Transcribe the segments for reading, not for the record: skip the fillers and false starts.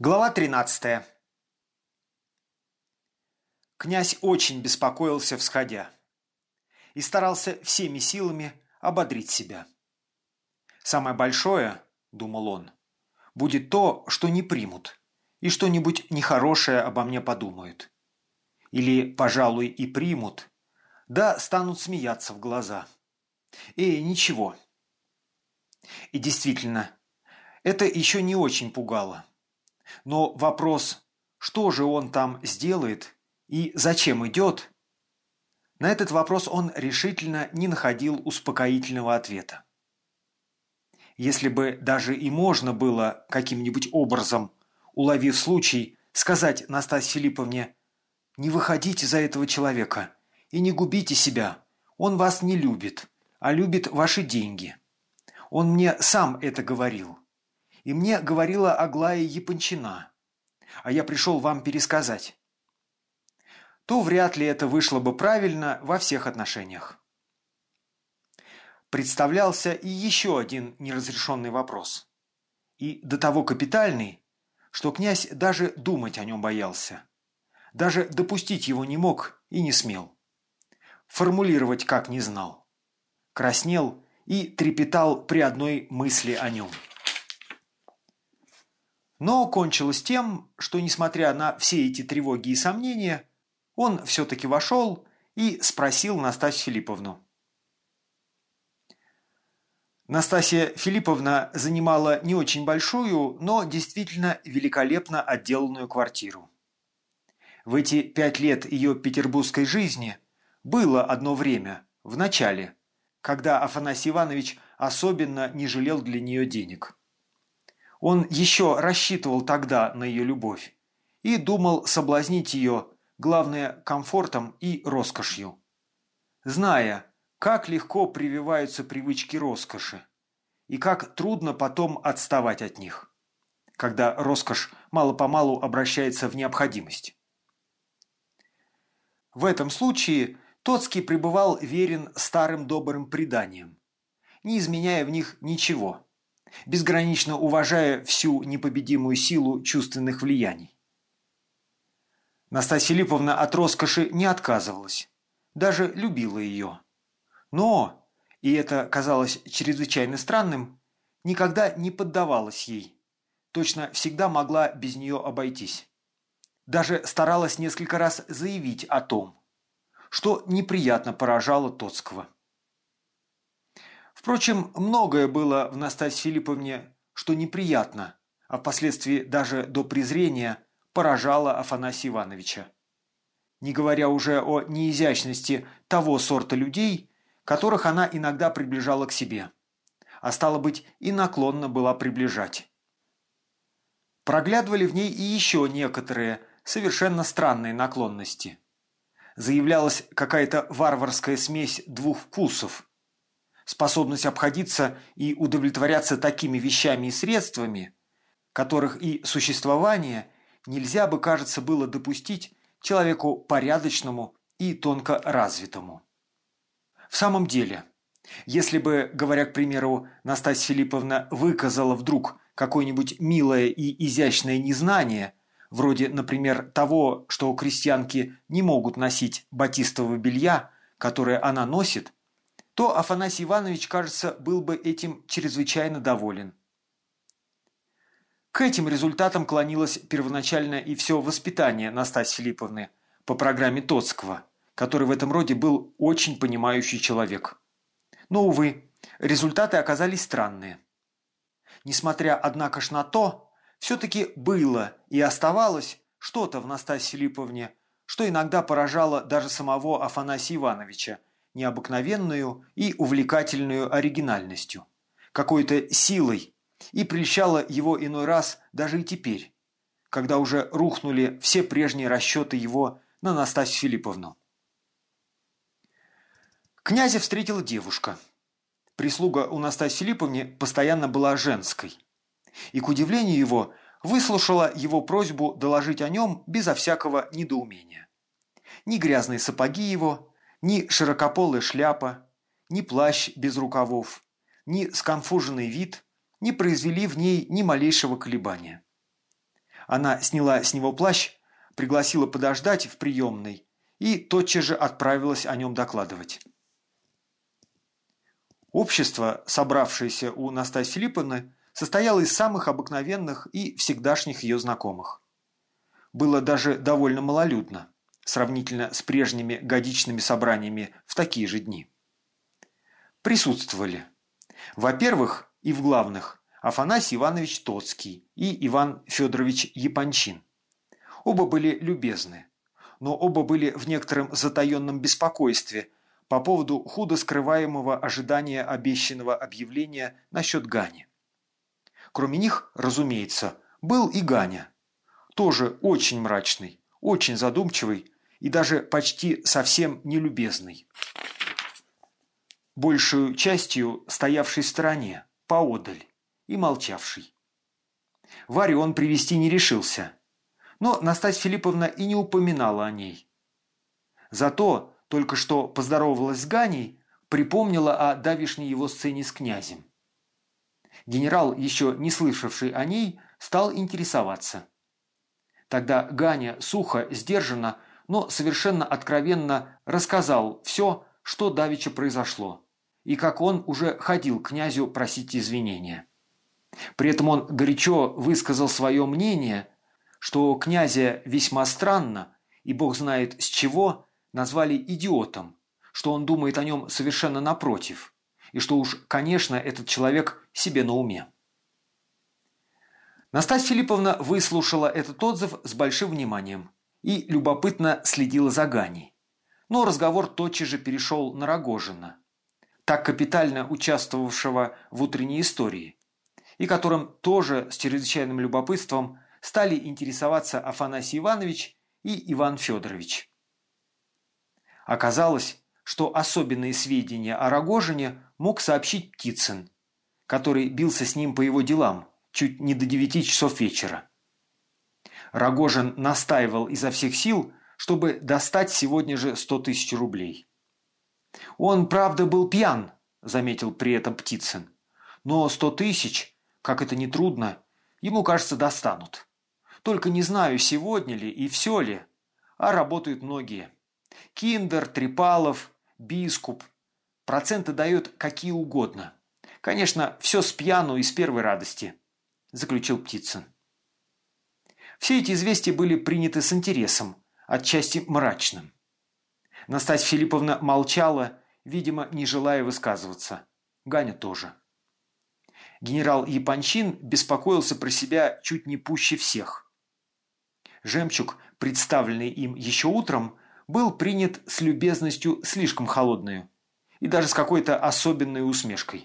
Глава 13. Князь очень беспокоился, всходя, и старался всеми силами ободрить себя. «Самое большое, — думал он, — будет то, что не примут, и что-нибудь нехорошее обо мне подумают. Или, пожалуй, и примут, да станут смеяться в глаза. И ничего». И действительно, это еще не очень пугало. Но вопрос, что же он там сделает и зачем идет, на этот вопрос он решительно не находил успокоительного ответа. Если бы даже и можно было каким-нибудь образом, уловив случай, сказать Настасье Филипповне: «Не выходите за этого человека и не губите себя, он вас не любит, а любит ваши деньги. Он мне сам это говорил. И мне говорила Аглая Япончина, а я пришел вам пересказать», то вряд ли это вышло бы правильно во всех отношениях. Представлялся и еще один неразрешенный вопрос. И до того капитальный, что князь даже думать о нем боялся. Даже допустить его не мог и не смел. Формулировать как не знал. Краснел и трепетал при одной мысли о нем. Но кончилось тем, что, несмотря на все эти тревоги и сомнения, он все-таки вошел и спросил Настасью Филипповну. Настасья Филипповна занимала не очень большую, но действительно великолепно отделанную квартиру. В эти 5 лет ее петербургской жизни было одно время, в начале, когда Афанасий Иванович особенно не жалел для нее денег. Он еще рассчитывал тогда на ее любовь и думал соблазнить ее, главное, комфортом и роскошью. Зная, как легко прививаются привычки роскоши и как трудно потом отставать от них, когда роскошь мало-помалу обращается в необходимость. В этом случае Тоцкий пребывал верен старым добрым преданиям, не изменяя в них ничего, безгранично уважая всю непобедимую силу чувственных влияний. Настасья Филипповна от роскоши не отказывалась, даже любила ее. Но, и это казалось чрезвычайно странным, никогда не поддавалась ей, точно всегда могла без нее обойтись. Даже старалась несколько раз заявить о том, что неприятно поражало Тоцкого. Впрочем, многое было в Настасье Филипповне, что неприятно, а впоследствии даже до презрения поражало Афанасия Ивановича. Не говоря уже о неизящности того сорта людей, которых она иногда приближала к себе, а стало быть, и наклонна была приближать. Проглядывали в ней и еще некоторые совершенно странные наклонности. Заявлялась какая-то варварская смесь двух вкусов, способность обходиться и удовлетворяться такими вещами и средствами, которых и существование нельзя бы, кажется, было допустить человеку порядочному и тонко развитому. В самом деле, если бы, говоря, к примеру, Настасья Филипповна выказала вдруг какое-нибудь милое и изящное незнание, вроде, например, того, что крестьянки не могут носить батистового белья, которое она носит, то Афанасий Иванович, кажется, был бы этим чрезвычайно доволен. К этим результатам клонилось первоначально и все воспитание Настасьи Филипповны по программе Тоцкого, который в этом роде был очень понимающий человек. Но, увы, результаты оказались странные. Несмотря, однако ж, на то, все-таки было и оставалось что-то в Настасье Филипповне, что иногда поражало даже самого Афанасия Ивановича необыкновенную и увлекательную оригинальностью, какой-то силой, и прельщало его иной раз даже и теперь, когда уже рухнули все прежние расчеты его на Настасью Филипповну. Князя встретила девушка. Прислуга у Настасьи Филипповны постоянно была женской, и, к удивлению его, выслушала его просьбу доложить о нем безо всякого недоумения. Ни грязные сапоги его, ни широкополая шляпа, ни плащ без рукавов, ни сконфуженный вид не произвели в ней ни малейшего колебания. Она сняла с него плащ, пригласила подождать в приемной и тотчас же отправилась о нем докладывать. Общество, собравшееся у Настасьи Филипповны, состояло из самых обыкновенных и всегдашних ее знакомых. Было даже довольно малолюдно, сравнительно с прежними годичными собраниями в такие же дни. Присутствовали, во-первых, и в главных, Афанасий Иванович Тоцкий и Иван Федорович Япончин. Оба были любезны, но оба были в некотором затаенном беспокойстве по поводу худо скрываемого ожидания обещанного объявления насчет Гани. Кроме них, разумеется, был и Ганя, тоже очень мрачный, очень задумчивый и даже почти совсем нелюбезный. Большую частью стоявший в стороне, поодаль, и молчавший. Варю он привести не решился, но Настасья Филипповна и не упоминала о ней. Зато, только что поздоровалась с Ганей, припомнила о давешней его сцене с князем. Генерал, еще не слышавший о ней, стал интересоваться. Тогда Ганя сухо, сдержанно, но совершенно откровенно рассказал все, что давеча произошло, и как он уже ходил к князю просить извинения. При этом он горячо высказал свое мнение, что князя весьма странно, и бог знает с чего, назвали идиотом, что он думает о нем совершенно напротив, и что уж, конечно, этот человек себе на уме. Настасья Филипповна выслушала этот отзыв с большим вниманием и любопытно следила за Ганей. Но разговор тотчас же перешел на Рогожина, так капитально участвовавшего в утренней истории, и которым тоже с чрезвычайным любопытством стали интересоваться Афанасий Иванович и Иван Федорович. Оказалось, что особенные сведения о Рогожине мог сообщить Птицын, который бился с ним по его делам чуть не до 9 часов вечера. Рогожин настаивал изо всех сил, чтобы достать сегодня же 100 тысяч рублей. «Он, правда, был пьян», – заметил при этом Птицын, «но 100 тысяч, как это нетрудно, ему, кажется, достанут. Только не знаю, сегодня ли и все ли, а работают многие. Киндер, Трипалов, Бискуп. Проценты дают какие угодно. Конечно, все с пьяну и с первой радости», – заключил Птицын. Все эти известия были приняты с интересом, отчасти мрачным. Настасья Филипповна молчала, видимо, не желая высказываться. Ганя тоже. Генерал Япончин беспокоился про себя чуть не пуще всех. Жемчуг, представленный им еще утром, был принят с любезностью слишком холодную и даже с какой-то особенной усмешкой.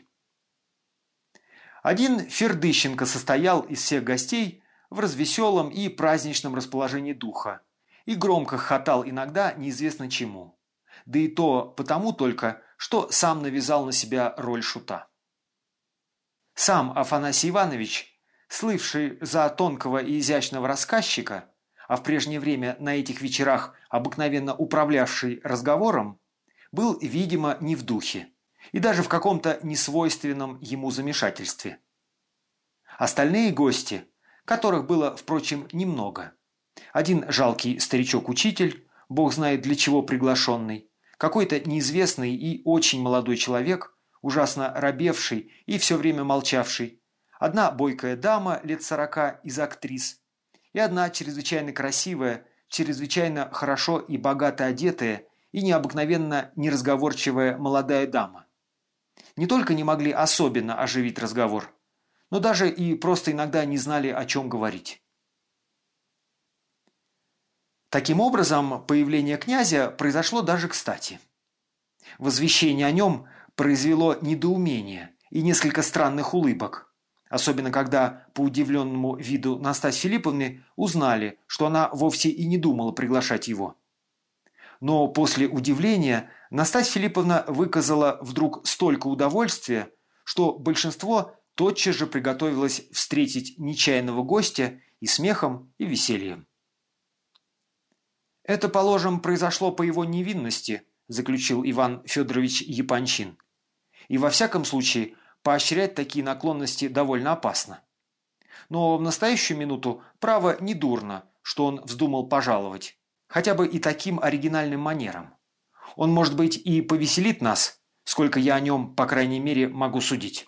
Один Фердыщенко состоял из всех гостей в развеселом и праздничном расположении духа и громко хохотал иногда неизвестно чему, да и то потому только, что сам навязал на себя роль шута. Сам Афанасий Иванович, слывший за тонкого и изящного рассказчика, а в прежнее время на этих вечерах обыкновенно управлявший разговором, был, видимо, не в духе и даже в каком-то несвойственном ему замешательстве. Остальные гости, которых было, впрочем, немного, один жалкий старичок-учитель, бог знает для чего приглашенный, какой-то неизвестный и очень молодой человек, ужасно робевший и все время молчавший, одна бойкая дама лет 40 из актрис и одна чрезвычайно красивая, чрезвычайно хорошо и богато одетая и необыкновенно неразговорчивая молодая дама. Не только не могли особенно оживить разговор, но даже и просто иногда не знали, о чем говорить. Таким образом, появление князя произошло даже кстати. Возвещение о нем произвело недоумение и несколько странных улыбок, особенно когда по удивленному виду Настасьи Филипповны узнали, что она вовсе и не думала приглашать его. Но после удивления Настасья Филипповна выказала вдруг столько удовольствия, что большинство тотчас же приготовилось встретить нечаянного гостя и смехом, и весельем. «Это, положим, произошло по его невинности», – заключил Иван Федорович Япончин. «И во всяком случае поощрять такие наклонности довольно опасно. Но в настоящую минуту, право, не дурно, что он вздумал пожаловать. Хотя бы и таким оригинальным манером. Он, может быть, и повеселит нас, сколько я о нем, по крайней мере, могу судить.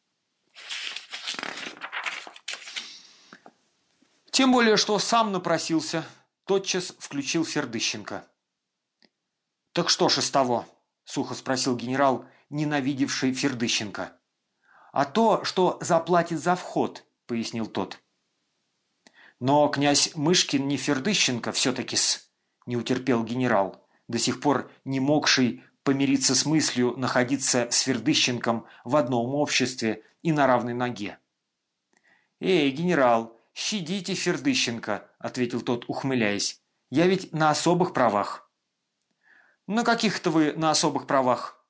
Тем более, что сам напросился, тотчас включил Фердыщенко. «Так что ж из того?» – сухо спросил генерал, ненавидевший Фердыщенко. «А то, что заплатит за вход», – пояснил тот. «Но князь Мышкин не Фердыщенко все-таки-с», – не утерпел генерал, до сих пор не могший помириться с мыслью находиться с Фердыщенком в одном обществе и на равной ноге. «Эй, генерал, щадите Фердыщенко», – ответил тот, ухмыляясь. «Я ведь на особых правах». «На каких-то вы на особых правах?»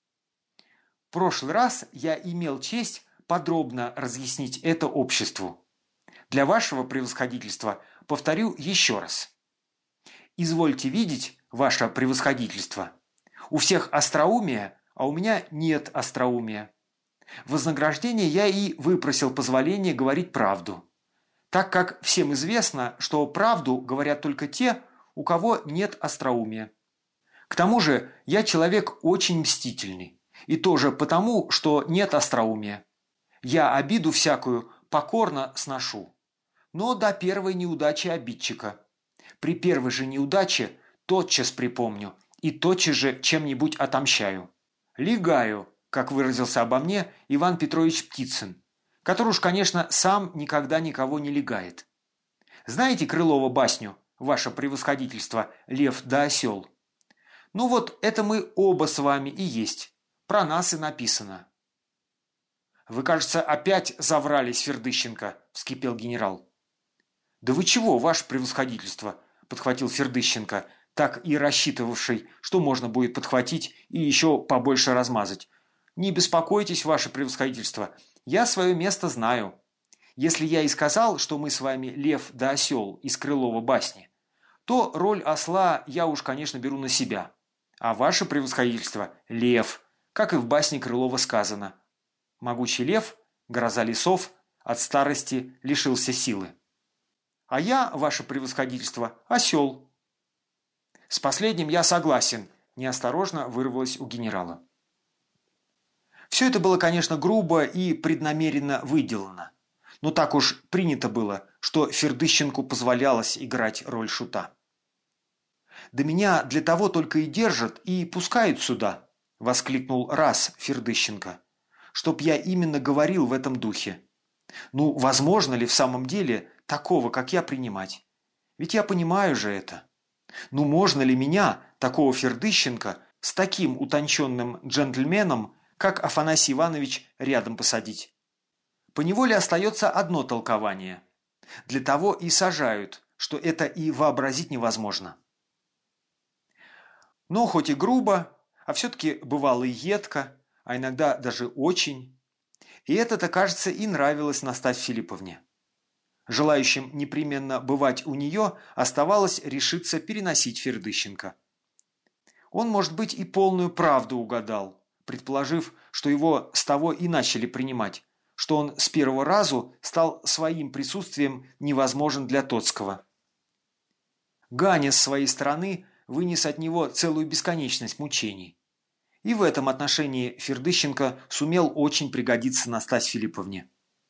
«В прошлый раз я имел честь подробно разъяснить это обществу. Для вашего превосходительства повторю еще раз. Извольте видеть, ваше превосходительство, у всех остроумие, а у меня нет остроумия. Вознаграждение я и выпросил позволение говорить правду, так как всем известно, что правду говорят только те, у кого нет остроумия. К тому же я человек очень мстительный, и тоже потому, что нет остроумия. Я обиду всякую покорно сношу, но до первой неудачи обидчика. При первой же неудаче тотчас припомню и тотчас же чем-нибудь отомщаю. Легаю, как выразился обо мне Иван Петрович Птицын, который уж, конечно, сам никогда никого не легает. Знаете Крылова басню «Ваше превосходительство, лев да осел»? Ну вот это мы оба с вами и есть. Про нас и написано. «Вы, кажется, опять заврались, Фердыщенко», – вскипел генерал. «Да вы чего, ваше превосходительство?» – подхватил Фердыщенко, так и рассчитывавший, что можно будет подхватить и еще побольше размазать. «Не беспокойтесь, ваше превосходительство, я свое место знаю. Если я и сказал, что мы с вами лев да осел из Крылова басни, то роль осла я уж, конечно, беру на себя. А ваше превосходительство – лев, как и в басне Крылова сказано. Могучий лев, гроза лесов, от старости лишился силы. А я, ваше превосходительство, осел». «С последним я согласен», – неосторожно вырвалось у генерала. Все это было, конечно, грубо и преднамеренно выделано. Но так уж принято было, что Фердыщенку позволялось играть роль шута. «Да меня для того только и держат и пускают сюда», – воскликнул раз Фердыщенко, – «чтоб я именно говорил в этом духе. Ну, возможно ли в самом деле такого, как я, принимать? Ведь я понимаю же это. Ну, можно ли меня, такого Фердыщенко, с таким утонченным джентльменом, как Афанасий Иванович, рядом посадить? Поневоле остается одно толкование. Для того и сажают, что это и вообразить невозможно». Но хоть и грубо, а все-таки бывало и едко, а иногда даже очень. И это-то, кажется, и нравилось Настасье Филипповне. Желающим непременно бывать у нее оставалось решиться переносить Фердыщенко. Он, может быть, и полную правду угадал, предположив, что его с того и начали принимать, что он с первого разу стал своим присутствием невозможен для Тоцкого. Ганя с своей стороны вынес от него целую бесконечность мучений. И в этом отношении Фердыщенко сумел очень пригодиться Настасье Филипповне.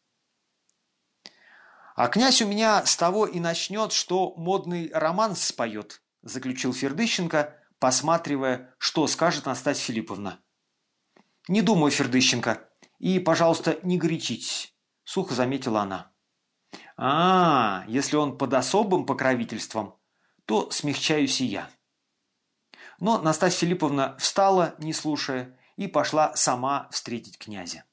«А князь у меня с того и начнет, что модный романс споет», – заключил Фердыщенко, посматривая, что скажет Настасья Филипповна. «Не думаю, Фердыщенко, и, пожалуйста, не горячитесь», – сухо заметила она. Если он под особым покровительством, то смягчаюсь и я». Но Настасья Филипповна встала, не слушая, и пошла сама встретить князя.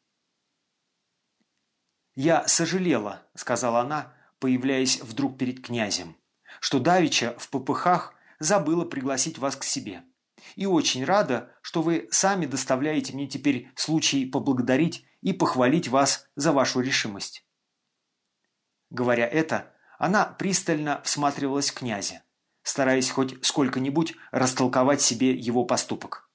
«Я сожалела», – сказала она, появляясь вдруг перед князем, «что давеча в попыхах забыла пригласить вас к себе. И очень рада, что вы сами доставляете мне теперь случай поблагодарить и похвалить вас за вашу решимость». Говоря это, она пристально всматривалась в князя, стараясь хоть сколько-нибудь растолковать себе его поступок.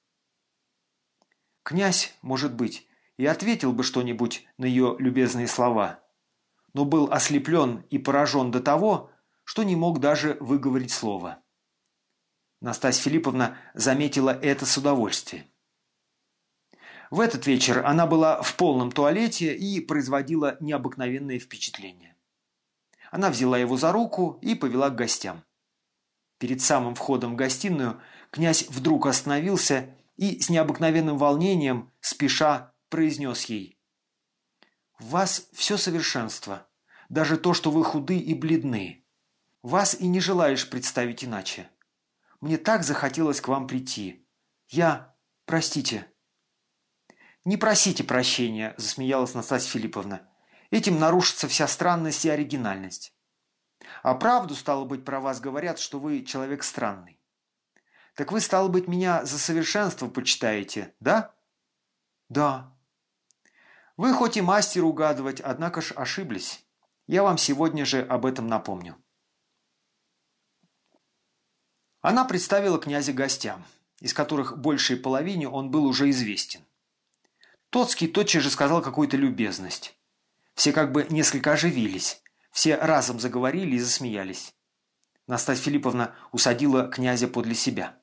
Князь, может быть, и ответил бы что-нибудь на ее любезные слова, но был ослеплен и поражен до того, что не мог даже выговорить слова. Настасья Филипповна заметила это с удовольствием. В этот вечер она была в полном туалете и производила необыкновенное впечатление. Она взяла его за руку и повела к гостям. Перед самым входом в гостиную князь вдруг остановился и с необыкновенным волнением, спеша, произнес ей: «В вас все совершенство, даже то, что вы худы и бледны. Вас и не желаешь представить иначе. Мне так захотелось к вам прийти. Простите». «Не просите прощения», – засмеялась Настасья Филипповна. «Этим нарушится вся странность и оригинальность. А правду, стало быть, про вас говорят, что вы человек странный. Так вы, стало быть, меня за совершенство почитаете, да?» «Да». «Вы хоть и мастер угадывать, однако ж ошиблись. Я вам сегодня же об этом напомню». Она представила князя гостям, из которых большей половине он был уже известен. Тоцкий тотчас же сказал какую-то любезность. Все как бы несколько оживились, все разом заговорили и засмеялись. Настасья Филипповна усадила князя подле себя.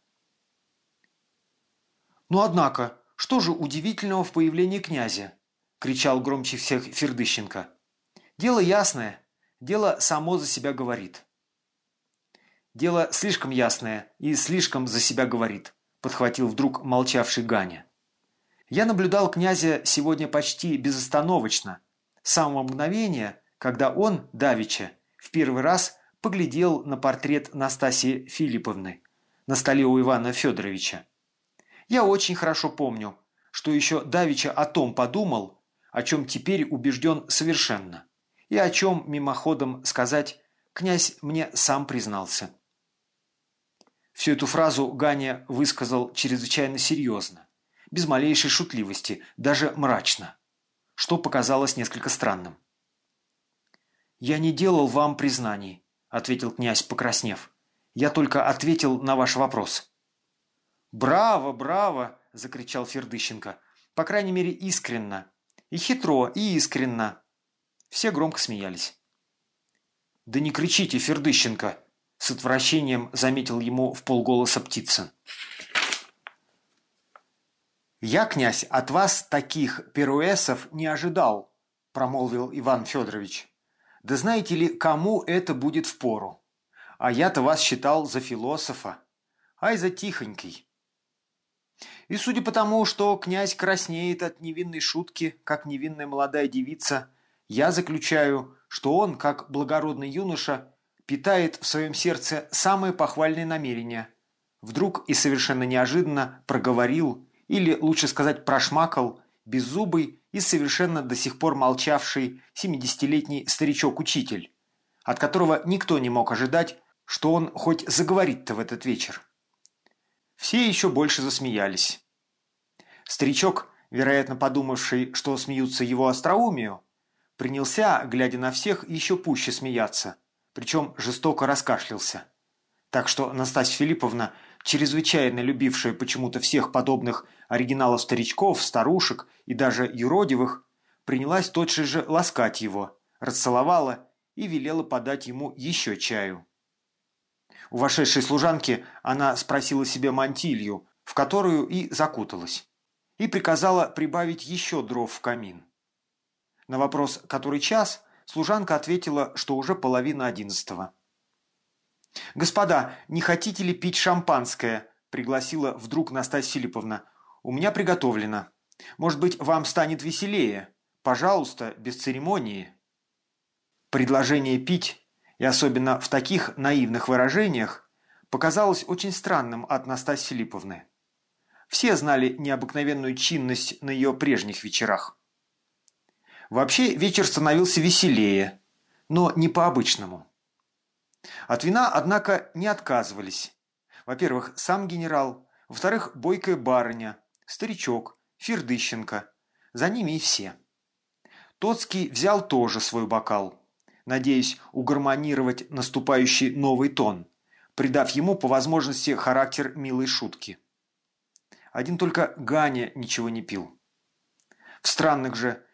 «Ну, однако, что же удивительного в появлении князя?» – кричал громче всех Фердыщенко. «Дело ясное, дело само за себя говорит». «Дело слишком ясное и слишком за себя говорит», – подхватил вдруг молчавший Ганя. «Я наблюдал князя сегодня почти безостановочно, с самого мгновения, когда он, давеча, в первый раз поглядел на портрет Настасьи Филипповны на столе у Ивана Федоровича. Я очень хорошо помню, что еще давеча о том подумал, о чем теперь убежден совершенно, и о чем, мимоходом сказать, князь мне сам признался». Всю эту фразу Ганя высказал чрезвычайно серьезно, без малейшей шутливости, даже мрачно, что показалось несколько странным. «Я не делал вам признаний», – ответил князь, покраснев. «Я только ответил на ваш вопрос». «Браво, браво!» – закричал Фердыщенко. «По крайней мере, искренно. И хитро, и искренно». Все громко смеялись. «Да не кричите, Фердыщенко!» – с отвращением заметил ему вполголоса Птицын. «Я, князь, от вас таких пируэсов не ожидал», – промолвил Иван Федорович. «Да знаете ли, кому это будет впору? А я-то вас считал за философа, ай за тихонький». И судя по тому, что князь краснеет от невинной шутки, как невинная молодая девица, я заключаю, что он, как благородный юноша, питает в своем сердце самые похвальные намерения. Вдруг и совершенно неожиданно проговорил, или, лучше сказать, прошмакал, беззубый и совершенно до сих пор молчавший 70-летний старичок-учитель, от которого никто не мог ожидать, что он хоть заговорит-то в этот вечер. Все еще больше засмеялись. Старичок, вероятно подумавший, что смеются его остроумию, принялся, глядя на всех, еще пуще смеяться, причем жестоко раскашлялся. Так что Настасья Филипповна, чрезвычайно любившая почему-то всех подобных оригиналов-старичков, старушек и даже юродивых, принялась тотчас же ласкать его, расцеловала и велела подать ему еще чаю. У вошедшей служанки она спросила себе мантилью, в которую и закуталась, и приказала прибавить еще дров в камин. На вопрос «который час?» служанка ответила, что уже 10:30. «Господа, не хотите ли пить шампанское?» – пригласила вдруг Настасья Филипповна. «У меня приготовлено. Может быть, вам станет веселее? Пожалуйста, без церемонии». Предложение пить, и особенно в таких наивных выражениях, показалось очень странным от Настасьи Филипповны. Все знали необыкновенную чинность на ее прежних вечерах. Вообще вечер становился веселее, но не по-обычному. От вина, однако, не отказывались. Во-первых, сам генерал, во-вторых, бойкая барыня, старичок, Фердыщенко, за ними и все. Тоцкий взял тоже свой бокал, надеясь угармонировать наступающий новый тон, придав ему по возможности характер милой шутки. Один только Ганя ничего не пил. В странных же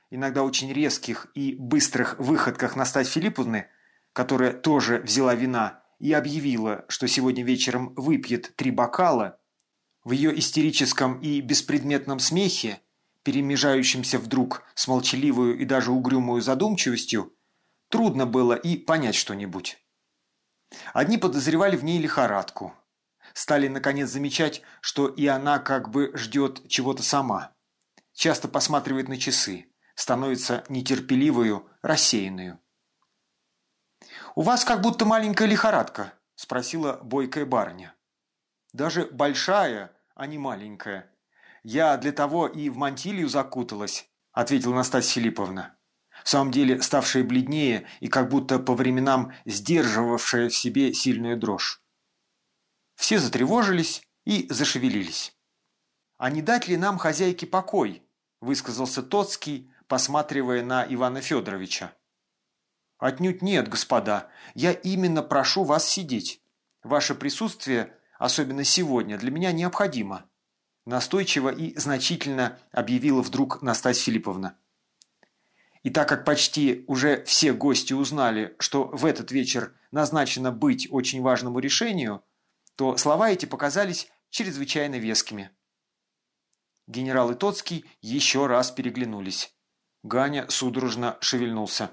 иногда очень резких и быстрых выходках Настасьи Филипповны, которая тоже взяла вина и объявила, что сегодня вечером выпьет 3 бокала, в ее истерическом и беспредметном смехе, перемежающемся вдруг с молчаливую и даже угрюмую задумчивостью, трудно было и понять что-нибудь. Одни подозревали в ней лихорадку. Стали, наконец, замечать, что и она как бы ждет чего-то сама. Часто посматривает на часы, становится нетерпеливою, рассеянную. «У вас как будто маленькая лихорадка?» – спросила бойкая барыня. «Даже большая, а не маленькая. Я для того и в мантилью закуталась», – ответила Настасья Филипповна, в самом деле ставшая бледнее и как будто по временам сдерживавшая в себе сильную дрожь. Все затревожились и зашевелились. «А не дать ли нам хозяйке покой?» – высказался Тоцкий, посматривая на Ивана Федоровича. «Отнюдь нет, господа. Я именно прошу вас сидеть. Ваше присутствие, особенно сегодня, для меня необходимо», – настойчиво и значительно объявила вдруг Настасья Филипповна. И так как почти уже все гости узнали, что в этот вечер назначено быть очень важному решению, то слова эти показались чрезвычайно вескими. Генерал и Тоцкий еще раз переглянулись. Ганя судорожно шевельнулся.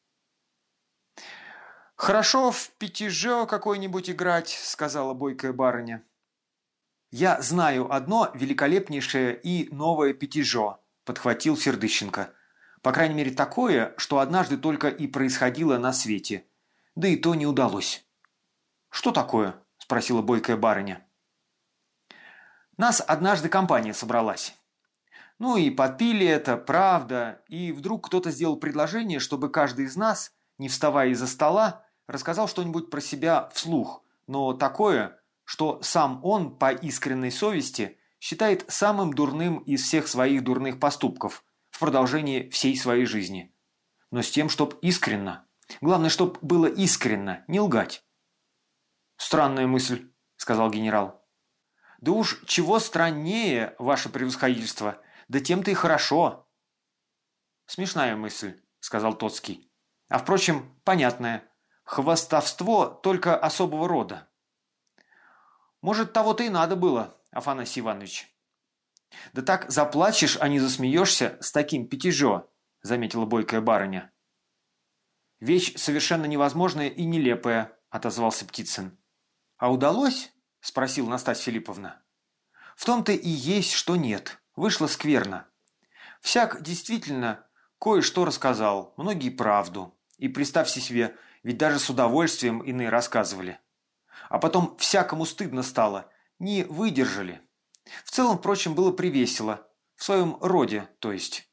«Хорошо в пятиже какой-нибудь играть», — сказала бойкая барыня. «Я знаю одно великолепнейшее и новое пятиже», — подхватил Фердыщенко. «По крайней мере такое, что однажды только и происходило на свете. Да и то не удалось». «Что такое?» – спросила бойкая барыня. «Нас однажды компания собралась. Ну и подпили это, правда, и вдруг кто-то сделал предложение, чтобы каждый из нас, не вставая из-за стола, рассказал что-нибудь про себя вслух, но такое, что сам он по искренней совести считает самым дурным из всех своих дурных поступков в продолжении всей своей жизни. Но с тем, чтоб искренно. Главное, чтоб было искренно, не лгать». «Странная мысль», – сказал генерал. «Да уж чего страннее, ваше превосходительство, да тем-то и хорошо». «Смешная мысль», – сказал Тоцкий. «А впрочем, понятная. Хвастовство только особого рода». «Может, того-то и надо было, Афанасий Иванович». «Да так заплачешь, а не засмеешься с таким пятиже», – заметила бойкая барыня. «Вещь совершенно невозможная и нелепая», – отозвался Птицын. «А удалось?» – спросила Настасья Филипповна. «В том-то и есть, что нет. Вышло скверно. Всяк действительно кое-что рассказал, многие правду. И представьте себе, ведь даже с удовольствием иные рассказывали. А потом всякому стыдно стало, не выдержали. В целом, впрочем, было привесело. В своем роде, то есть».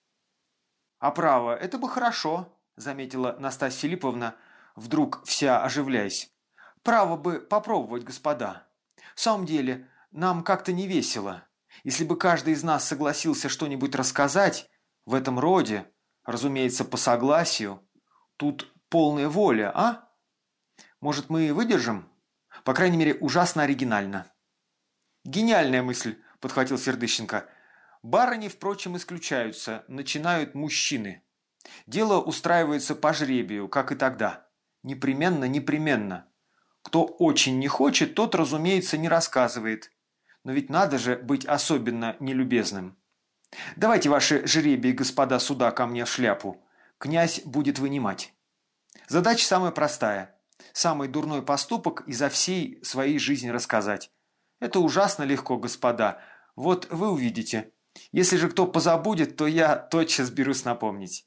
«А право, это бы хорошо», – заметила Настасья Филипповна, вдруг вся оживляясь. «Право бы попробовать, господа. В самом деле, нам как-то не весело. Если бы каждый из нас согласился что-нибудь рассказать в этом роде, разумеется, по согласию, тут полная воля, а? Может, мы выдержим? По крайней мере, ужасно оригинально». «Гениальная мысль», – подхватил Фердыщенко. «Барыни, впрочем, исключаются, начинают мужчины. Дело устраивается по жребию, как и тогда. Непременно, непременно. Кто очень не хочет, тот, разумеется, не рассказывает. Но ведь надо же быть особенно нелюбезным. Давайте ваши жребии, господа суда, ко мне в шляпу. Князь будет вынимать. Задача самая простая. Самый дурной поступок изо всей своей жизни рассказать. Это ужасно легко, господа. Вот вы увидите. Если же кто позабудет, то я тотчас берусь напомнить».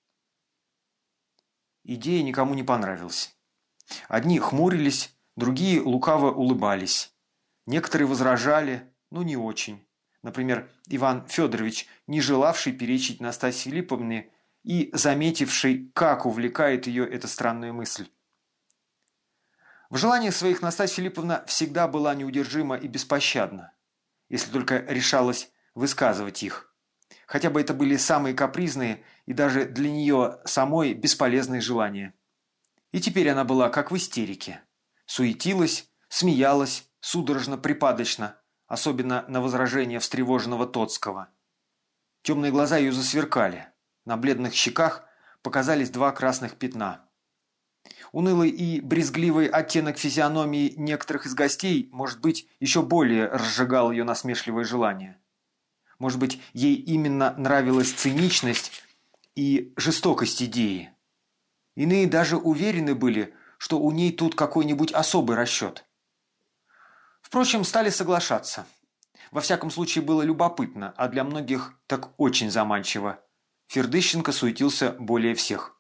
Идея никому не понравилась. Одни хмурились, другие лукаво улыбались. Некоторые возражали, но не очень. Например, Иван Федорович, не желавший перечить Настасье Филипповне и заметивший, как увлекает ее эта странная мысль. В желаниях своих Настасья Филипповна всегда была неудержима и беспощадна, если только решалась высказывать их. Хотя бы это были самые капризные и даже для нее самой бесполезные желания. И теперь она была как в истерике. Суетилась, смеялась, судорожно-припадочно, особенно на возражение встревоженного Тоцкого. Темные глаза ее засверкали. На бледных щеках показались два красных пятна. Унылый и брезгливый оттенок физиономии некоторых из гостей, может быть, еще более разжигал ее насмешливое желание. Может быть, ей именно нравилась циничность и жестокость идеи. Иные даже уверены были, что у ней тут какой-нибудь особый расчет. Впрочем, стали соглашаться. Во всяком случае, было любопытно, а для многих так очень заманчиво. Фердыщенко суетился более всех.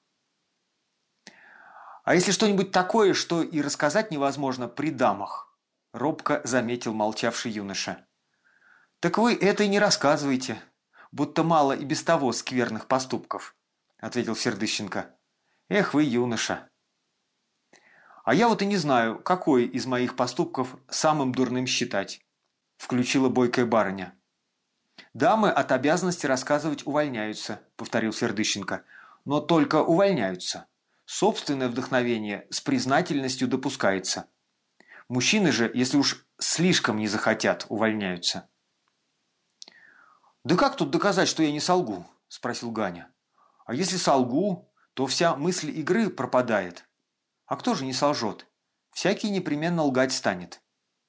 «А если что-нибудь такое, что и рассказать невозможно при дамах?» – робко заметил молчавший юноша. «Так вы это и не рассказываете, будто мало и без того скверных поступков», – ответил Фердыщенко. «Эх вы, юноша!» «А я вот и не знаю, какой из моих поступков самым дурным считать», – включила бойкая барыня. «Дамы от обязанности рассказывать увольняются», – повторил Фердыщенко, – «но только увольняются. Собственное вдохновение с признательностью допускается. Мужчины же, если уж слишком не захотят, увольняются». «Да как тут доказать, что я не солгу?» – спросил Ганя. «А если солгу, то вся мысль игры пропадает. А кто же не солжет? Всякий непременно лгать станет».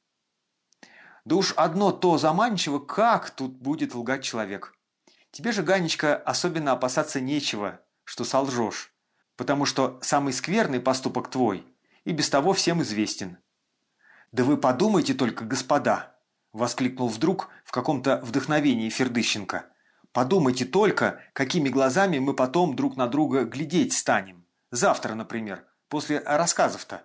«Да уж одно то заманчиво, как тут будет лгать человек. Тебе же, Ганечка, особенно опасаться нечего, что солжешь, потому что самый скверный поступок твой и без того всем известен». «Да вы подумайте только, господа!» – воскликнул вдруг в каком-то вдохновении Фердыщенко. «Подумайте только, какими глазами мы потом друг на друга глядеть станем. Завтра, например, после рассказов-то».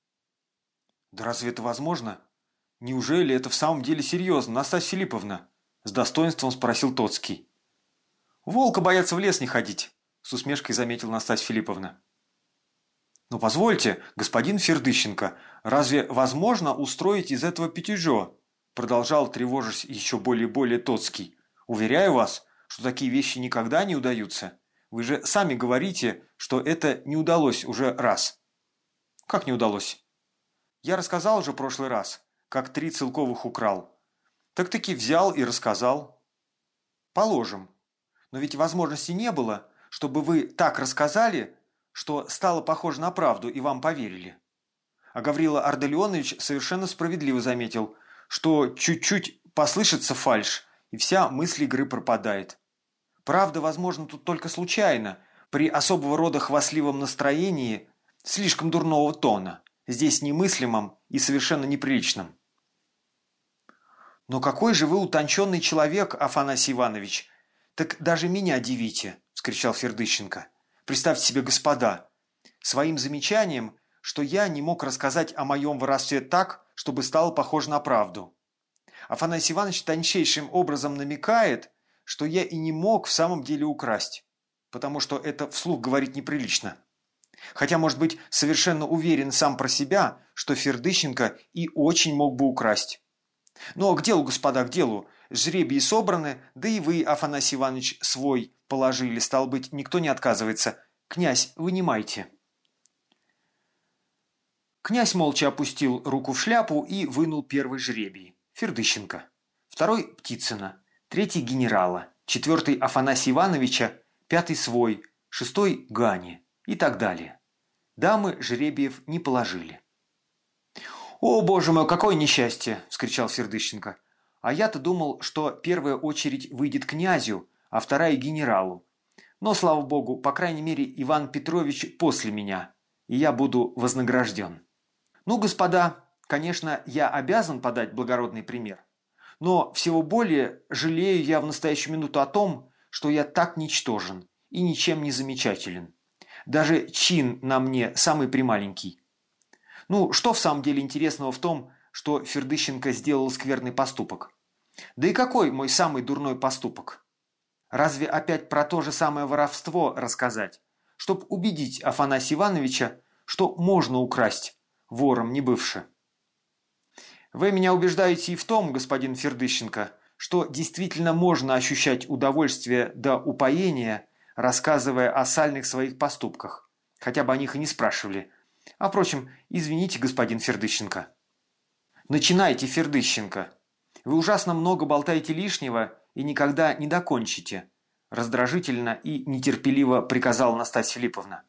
«Да разве это возможно? Неужели это в самом деле серьезно, Настасья Филипповна?» – с достоинством спросил Тоцкий. «Волка боятся в лес не ходить», – с усмешкой заметила Настасья Филипповна. «Но позвольте, господин Фердыщенко, разве возможно устроить из этого пятюжо?» – продолжал, тревожась еще более и более Тоцкий. «Уверяю вас, что такие вещи никогда не удаются. Вы же сами говорите, что это не удалось уже раз». «Как не удалось?» «Я рассказал уже в прошлый раз, как 3 целковых украл. Так-таки взял и рассказал». «Положим. Но ведь возможности не было, чтобы вы так рассказали, что стало похоже на правду и вам поверили». А Гаврила Ардалионович совершенно справедливо заметил, что чуть-чуть послышится фальшь, и вся мысль игры пропадает. Правда, возможно, тут только случайно, при особого рода хвастливом настроении слишком дурного тона, здесь немыслимом и совершенно неприличном. «Но какой же вы утонченный человек, Афанасий Иванович! Так даже меня дивите!» – вскричал Фердыщенко. «Представьте себе, господа, своим замечанием, что я не мог рассказать о моем воровстве так, чтобы стало похоже на правду. Афанасий Иванович тончайшим образом намекает, что я и не мог в самом деле украсть, потому что это вслух говорить неприлично. Хотя, может быть, совершенно уверен сам про себя, что Фердыщенко и очень мог бы украсть. Но к делу, господа, к делу. Жребии собраны, да и вы, Афанасий Иванович, свой положили, стало быть, никто не отказывается. Князь, вынимайте». Князь молча опустил руку в шляпу и вынул первый жребий. Фердыщенко. Второй – Птицына. Третий – генерала. Четвертый – Афанасия Ивановича. Пятый – свой. Шестой – Гани. И так далее. Дамы жребиев не положили. «О, боже мой, какое несчастье!» – вскричал Фердыщенко. «А я-то думал, что первая очередь выйдет князю, а вторая – генералу. Но, слава богу, по крайней мере, Иван Петрович после меня, и я буду вознагражден. Ну, господа, конечно, я обязан подать благородный пример, но всего более жалею я в настоящую минуту о том, что я так ничтожен и ничем не замечателен. Даже чин на мне самый прималенький. Ну, что в самом деле интересного в том, что Фердыщенко сделал скверный поступок? Да и какой мой самый дурной поступок? Разве опять про то же самое воровство рассказать, чтобы убедить Афанасия Ивановича, что можно украсть, вором не бывши? Вы меня убеждаете и в том, господин Фердыщенко, что действительно можно ощущать удовольствие до упоения, рассказывая о сальных своих поступках, хотя бы о них и не спрашивали. А впрочем, извините, господин Фердыщенко. Начинайте, Фердыщенко. Вы ужасно много болтаете лишнего и никогда не докончите. раздражительно и нетерпеливо приказала Настасья Филипповна.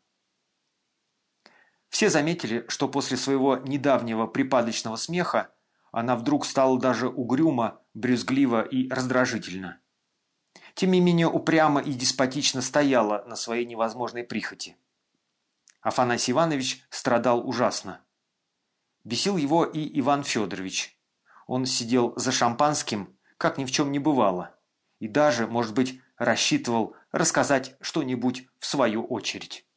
Все заметили, что после своего недавнего припадочного смеха она вдруг стала даже угрюмо, брюзгливо и раздражительно. Тем не менее упрямо и деспотично стояла на своей невозможной прихоти. Афанасий Иванович страдал ужасно. Бесил его и Иван Федорович. Он сидел за шампанским, как ни в чем не бывало, и даже, может быть, рассчитывал рассказать что-нибудь в свою очередь.